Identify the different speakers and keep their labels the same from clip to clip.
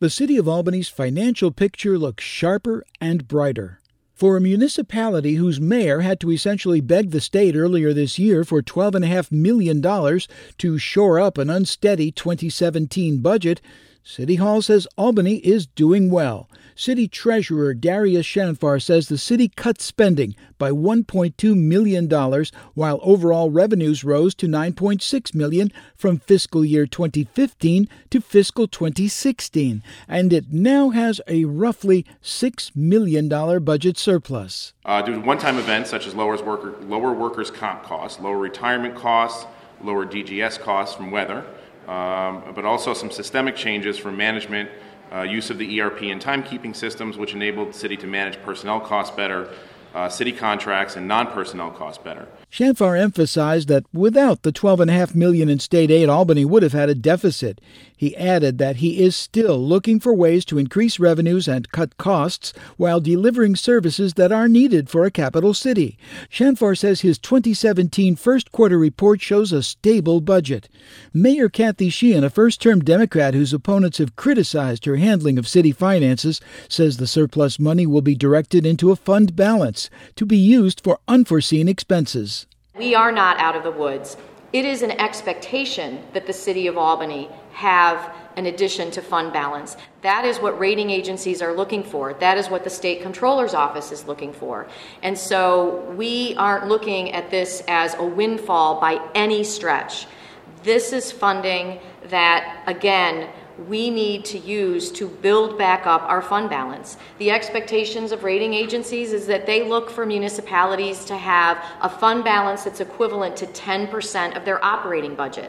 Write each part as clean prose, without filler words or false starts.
Speaker 1: the City of Albany's financial picture looks sharper and brighter. For a municipality whose mayor had to essentially beg the state earlier this year for $12.5 million to shore up an unsteady 2017 budget, City Hall says Albany is doing well. City Treasurer Darius Shanfar says the city cut spending by $1.2 million, while overall revenues rose to $9.6 million from fiscal year 2015 to fiscal 2016, and it now has a roughly $6 million budget surplus.
Speaker 2: Due to one-time events such as lower workers' comp costs, lower retirement costs, lower DGS costs from weather, but also some systemic changes from management, use of the ERP and timekeeping systems, which enabled the city to manage personnel costs better, city contracts, and non-personnel costs better.
Speaker 1: Shanfar emphasized that without the $12.5 million in state aid, Albany would have had a deficit. He added that he is still looking for ways to increase revenues and cut costs while delivering services that are needed for a capital city. Shanfar says his 2017 first quarter report shows a stable budget. Mayor Kathy Sheehan, a first-term Democrat whose opponents have criticized her handling of city finances, says the surplus money will be directed into a fund balance to be used for unforeseen expenses.
Speaker 3: We are not out of the woods. It is an expectation that the City of Albany have an addition to fund balance. That is what rating agencies are looking for. That is what the State Comptroller's Office is looking for. And so we aren't looking at this as a windfall by any stretch. This is funding that, again, we need to use to build back up our fund balance. The expectations of rating agencies is that they look for municipalities to have a fund balance that's equivalent to 10% of their operating budget.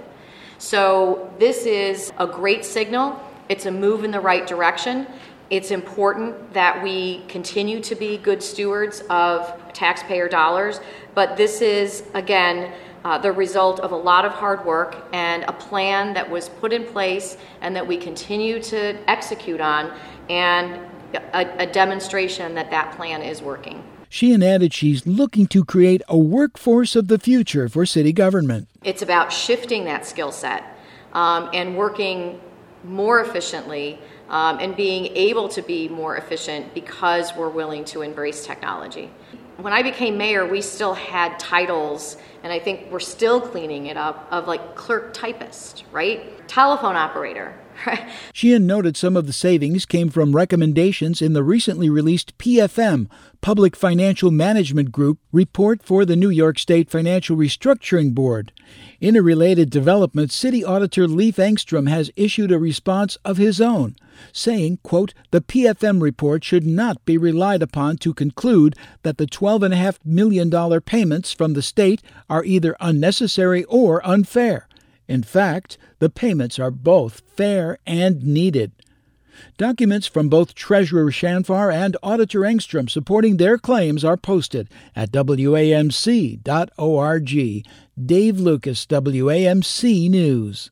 Speaker 3: So this is a great signal. It's a move in the right direction. It's important that we continue to be good stewards of taxpayer dollars, but this is, again, the result of a lot of hard work and a plan that was put in place and that we continue to execute on, and a demonstration that that plan is working.
Speaker 1: Sheehan added she's looking to create a workforce of the future for city government.
Speaker 3: It's about shifting that skill set and working more efficiently and being able to be more efficient because we're willing to embrace technology. When I became mayor, we still had titles, and I think we're still cleaning it up, of like clerk typist, right? Telephone operator.
Speaker 1: Sheehan noted some of the savings came from recommendations in the recently released PFM, Public Financial Management Group, report for the New York State Financial Restructuring Board. In a related development, City Auditor Leif Engstrom has issued a response of his own, saying, quote, the PFM report should not be relied upon to conclude that the $12.5 million payments from the state are either unnecessary or unfair. In fact, the payments are both fair and needed. Documents from both Treasurer Shanfar and Auditor Engstrom supporting their claims are posted at WAMC.org. Dave Lucas, WAMC News.